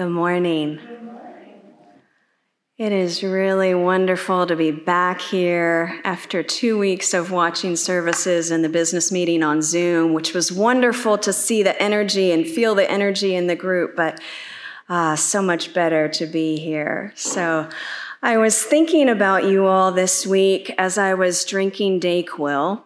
Good morning. It is really wonderful to be back here after 2 weeks of watching services and the business meeting on Zoom, which was wonderful to see the energy and feel the energy in the group, but so much better to be here. So I was thinking about you all this week as I was drinking DayQuil,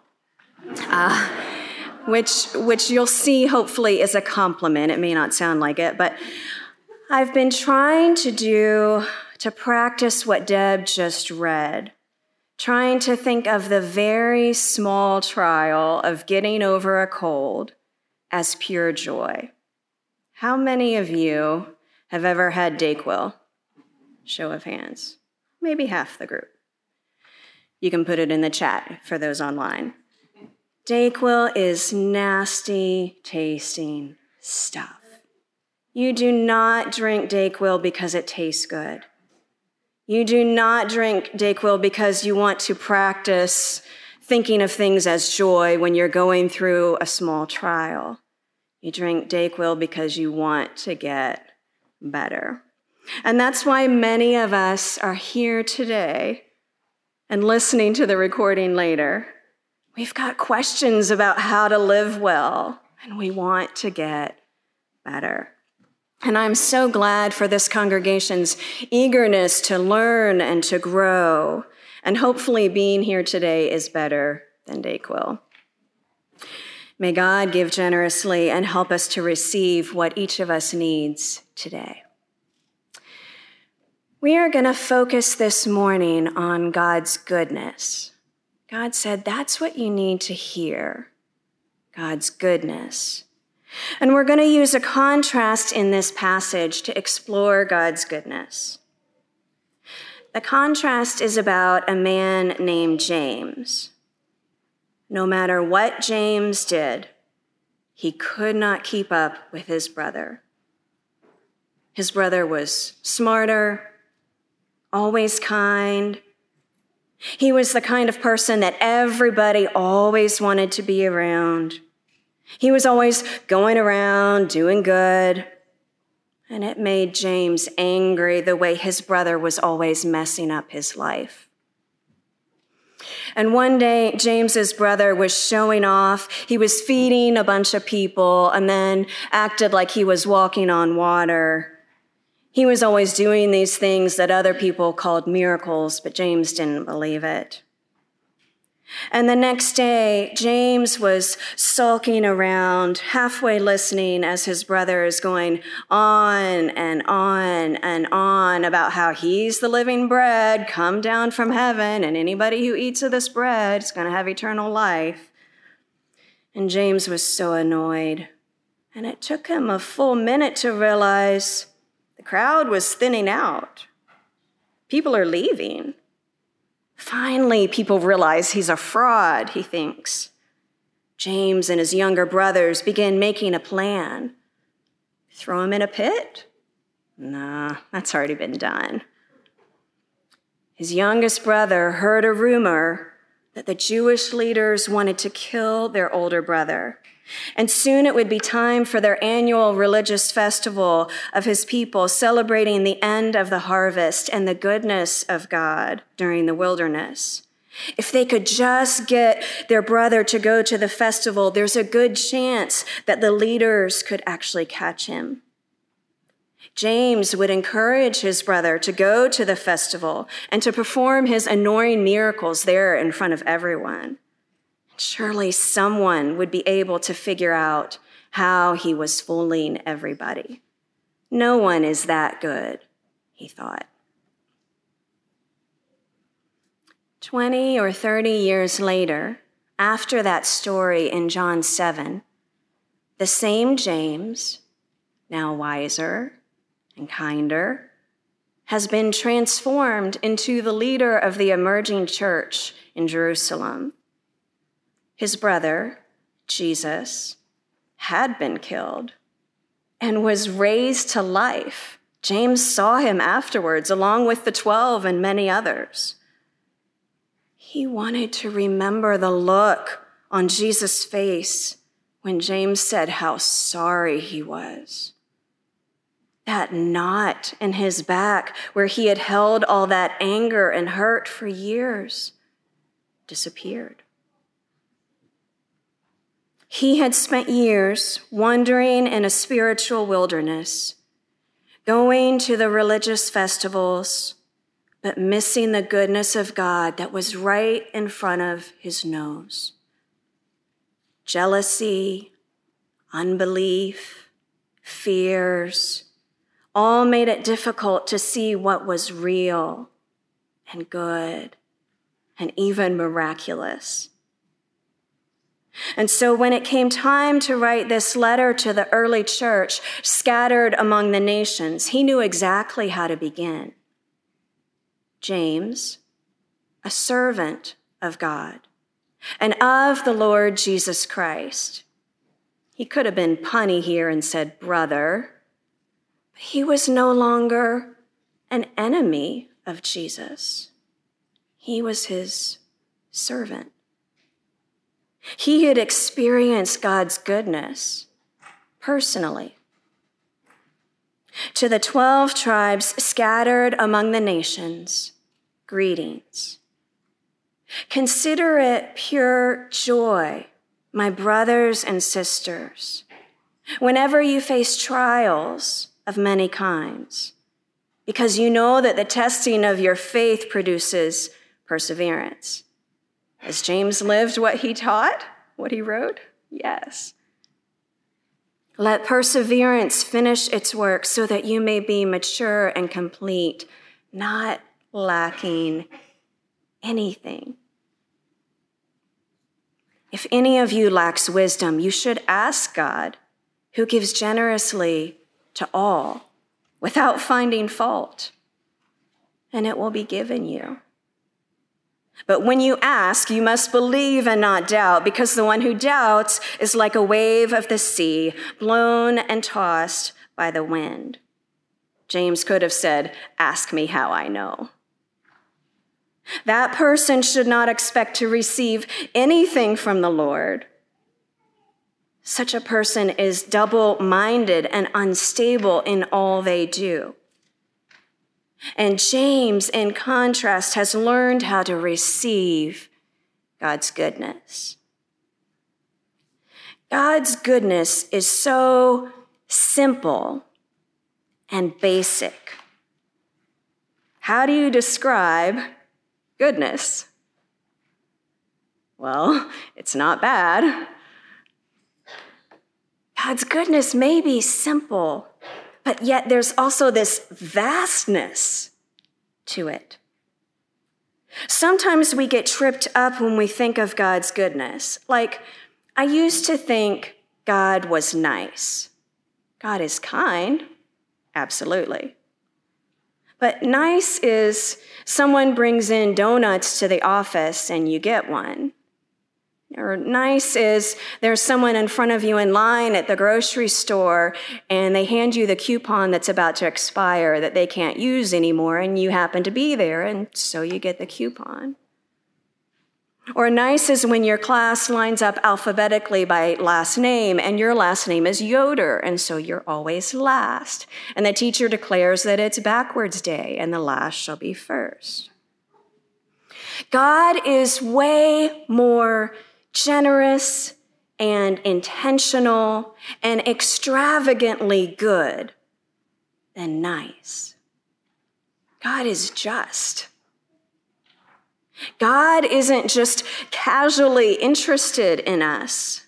which you'll see hopefully is a compliment. It may not sound like it, but I've been trying to practice what Deb just read, trying to think of the very small trial of getting over a cold as pure joy. How many of you have ever had DayQuil? Show of hands. Maybe half the group. You can put it in the chat for those online. DayQuil is nasty tasting stuff. You do not drink DayQuil because it tastes good. You do not drink DayQuil because you want to practice thinking of things as joy when you're going through a small trial. You drink DayQuil because you want to get better. And that's why many of us are here today and listening to the recording later. We've got questions about how to live well, and we want to get better. And I'm so glad for this congregation's eagerness to learn and to grow. And hopefully being here today is better than DayQuil. May God give generously and help us to receive what each of us needs today. We are going to focus this morning on God's goodness. God said that's what you need to hear, God's goodness. And we're going to use a contrast in this passage to explore God's goodness. The contrast is about a man named James. No matter what James did, he could not keep up with his brother. His brother was smarter, always kind. He was the kind of person that everybody always wanted to be around. He was always going around, doing good. And it made James angry the way his brother was always messing up his life. And one day, James's brother was showing off. He was feeding a bunch of people and then acted like he was walking on water. He was always doing these things that other people called miracles, but James didn't believe it. And the next day, James was sulking around, halfway listening as his brother is going on and on and on about how he's the living bread, come down from heaven, and anybody who eats of this bread is going to have eternal life. And James was so annoyed. And it took him a full minute to realize the crowd was thinning out. People are leaving. Finally, people realize he's a fraud, he thinks. James and his younger brothers begin making a plan. Throw him in a pit? Nah, that's already been done. His youngest brother heard a rumor that the Jewish leaders wanted to kill their older brother. And soon it would be time for their annual religious festival of his people, celebrating the end of the harvest and the goodness of God during the wilderness. If they could just get their brother to go to the festival, there's a good chance that the leaders could actually catch him. James would encourage his brother to go to the festival and to perform his annoying miracles there in front of everyone. Surely someone would be able to figure out how he was fooling everybody. No one is that good, he thought. 20 or 30 years later, after that story in John 7, the same James, now wiser and kinder, has been transformed into the leader of the emerging church in Jerusalem. His brother, Jesus, had been killed and was raised to life. James saw him afterwards, along with the 12 and many others. He wanted to remember the look on Jesus' face when James said how sorry he was. That knot in his back where he had held all that anger and hurt for years disappeared. He had spent years wandering in a spiritual wilderness, going to the religious festivals, but missing the goodness of God that was right in front of his nose. Jealousy, unbelief, fears, all made it difficult to see what was real and good and even miraculous. And so when it came time to write this letter to the early church scattered among the nations, he knew exactly how to begin. James, a servant of God and of the Lord Jesus Christ. He could have been punny here and said brother, but he was no longer an enemy of Jesus. He was his servant. He had experienced God's goodness personally. To the 12 tribes scattered among the nations, greetings. Consider it pure joy, my brothers and sisters, whenever you face trials of many kinds, because you know that the testing of your faith produces perseverance. Has James lived what he taught, what he wrote? Yes. Let perseverance finish its work so that you may be mature and complete, not lacking anything. If any of you lacks wisdom, you should ask God, who gives generously to all without finding fault, and it will be given you. But when you ask, you must believe and not doubt, because the one who doubts is like a wave of the sea, blown and tossed by the wind. James could have said, ask me how I know. That person should not expect to receive anything from the Lord. Such a person is double-minded and unstable in all they do. And James, in contrast, has learned how to receive God's goodness. God's goodness is so simple and basic. How do you describe goodness? Well, it's not bad. God's goodness may be simple, but yet there's also this vastness to it. Sometimes we get tripped up when we think of God's goodness. Like, I used to think God was nice. God is kind, absolutely. But nice is someone brings in donuts to the office and you get one. Or nice is there's someone in front of you in line at the grocery store and they hand you the coupon that's about to expire that they can't use anymore and you happen to be there and so you get the coupon. Or nice is when your class lines up alphabetically by last name and your last name is Yoder and so you're always last. And the teacher declares that it's backwards day and the last shall be first. God is way more generous and intentional and extravagantly good than nice. God is just. God isn't just casually interested in us.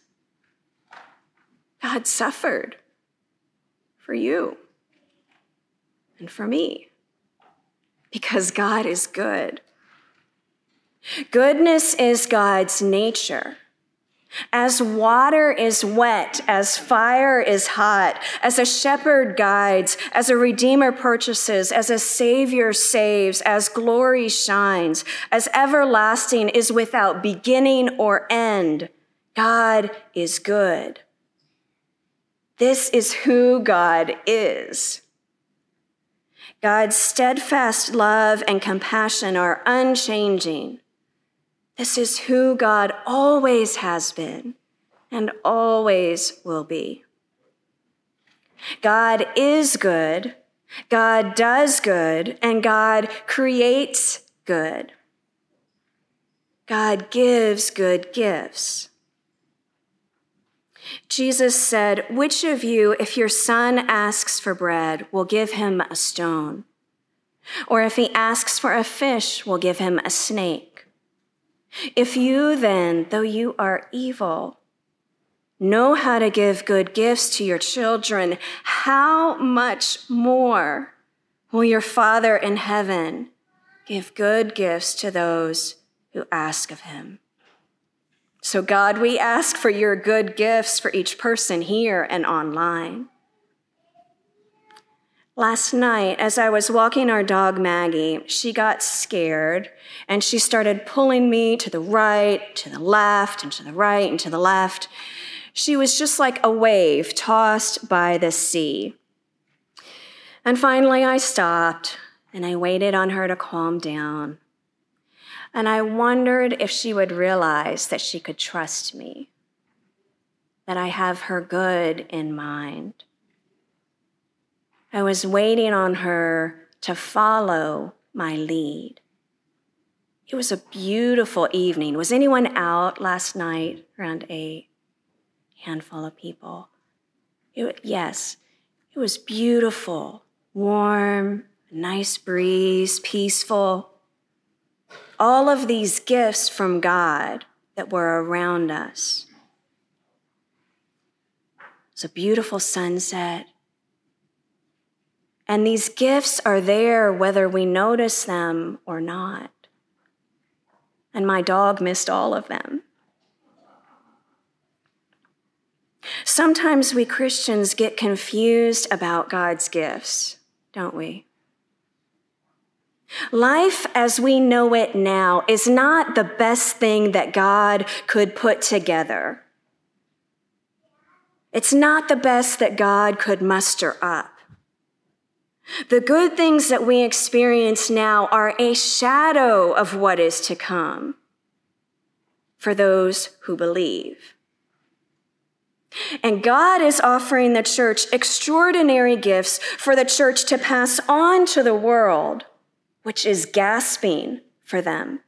God suffered for you and for me because God is good. Goodness is God's nature. As water is wet, as fire is hot, as a shepherd guides, as a redeemer purchases, as a savior saves, as glory shines, as everlasting is without beginning or end, God is good. This is who God is. God's steadfast love and compassion are unchanging. This is who God always has been and always will be. God is good, God does good, and God creates good. God gives good gifts. Jesus said, "Which of you, if your son asks for bread, will give him a stone? Or if he asks for a fish, will give him a snake? If you then, though you are evil, know how to give good gifts to your children, how much more will your Father in heaven give good gifts to those who ask of him?" So God, we ask for your good gifts for each person here and online. Last night, as I was walking our dog Maggie, she got scared and she started pulling me to the right, to the left, and to the right, and to the left. She was just like a wave tossed by the sea. And finally I stopped and I waited on her to calm down. And I wondered if she would realize that she could trust me, that I have her good in mind. I was waiting on her to follow my lead. It was a beautiful evening. Was anyone out last night around 8? Handful of people. Yes, it was beautiful, warm, nice breeze, peaceful. All of these gifts from God that were around us. It's a beautiful sunset. And these gifts are there whether we notice them or not. And my dog missed all of them. Sometimes we Christians get confused about God's gifts, don't we? Life as we know it now is not the best thing that God could put together. It's not the best that God could muster up. The good things that we experience now are a shadow of what is to come for those who believe. And God is offering the church extraordinary gifts for the church to pass on to the world, which is gasping for them.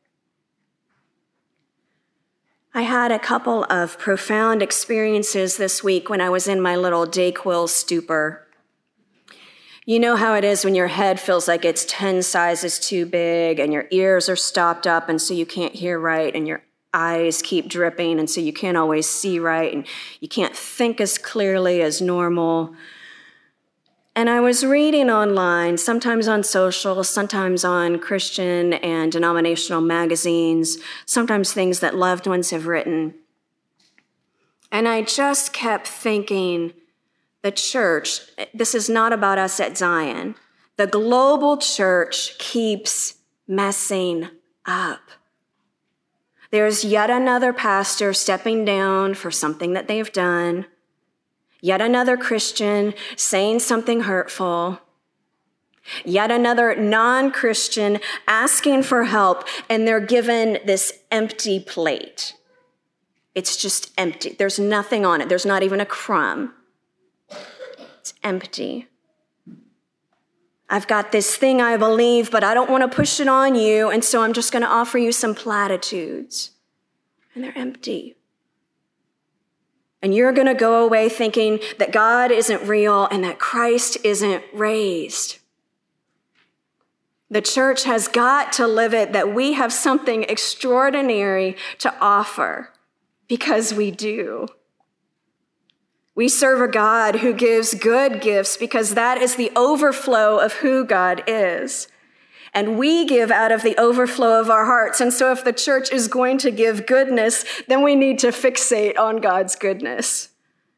I had a couple of profound experiences this week when I was in my little Dayquil stupor. You know how it is when your head feels like it's 10 sizes too big and your ears are stopped up and so you can't hear right and your eyes keep dripping and so you can't always see right and you can't think as clearly as normal. And I was reading online, sometimes on social, sometimes on Christian and denominational magazines, sometimes things that loved ones have written. And I just kept thinking, the church, this is not about us at Zion. The global church keeps messing up. There's yet another pastor stepping down for something that they've done. Yet another Christian saying something hurtful. Yet another non-Christian asking for help, and they're given this empty plate. It's just empty. There's nothing on it. There's not even a crumb. It's empty. I've got this thing I believe, but I don't want to push it on you, and so I'm just going to offer you some platitudes. And they're empty. And you're going to go away thinking that God isn't real and that Christ isn't raised. The church has got to live it that we have something extraordinary to offer, because we do. We serve a God who gives good gifts because that is the overflow of who God is. And we give out of the overflow of our hearts. And so if the church is going to give goodness, then we need to fixate on God's goodness.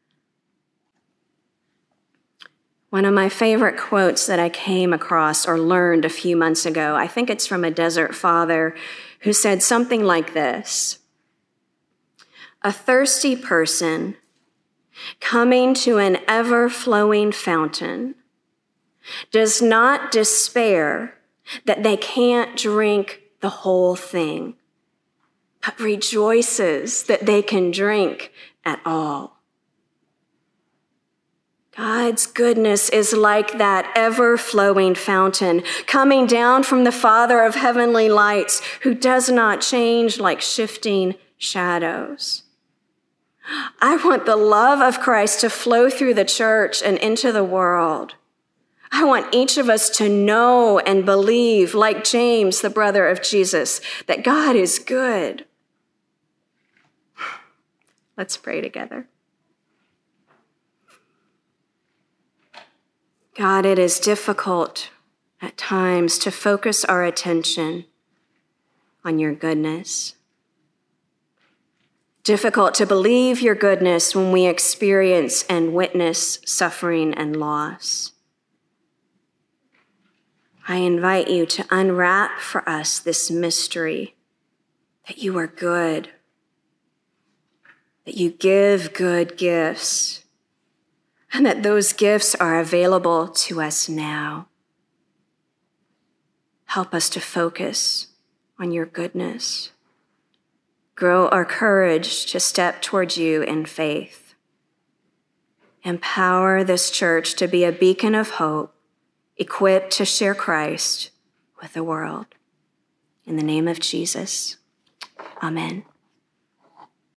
One of my favorite quotes that I came across or learned a few months ago, I think it's from a desert father who said something like this: "A thirsty person coming to an ever-flowing fountain does not despair that they can't drink the whole thing, but rejoices that they can drink at all." God's goodness is like that ever-flowing fountain coming down from the Father of heavenly lights, who does not change like shifting shadows. I want the love of Christ to flow through the church and into the world. I want each of us to know and believe, like James, the brother of Jesus, that God is good. Let's pray together. God, it is difficult at times to focus our attention on your goodness. Difficult to believe your goodness when we experience and witness suffering and loss. I invite you to unwrap for us this mystery that you are good, that you give good gifts, and that those gifts are available to us now. Help us to focus on your goodness. Grow our courage to step towards you in faith. Empower this church to be a beacon of hope, equipped to share Christ with the world. In the name of Jesus, amen.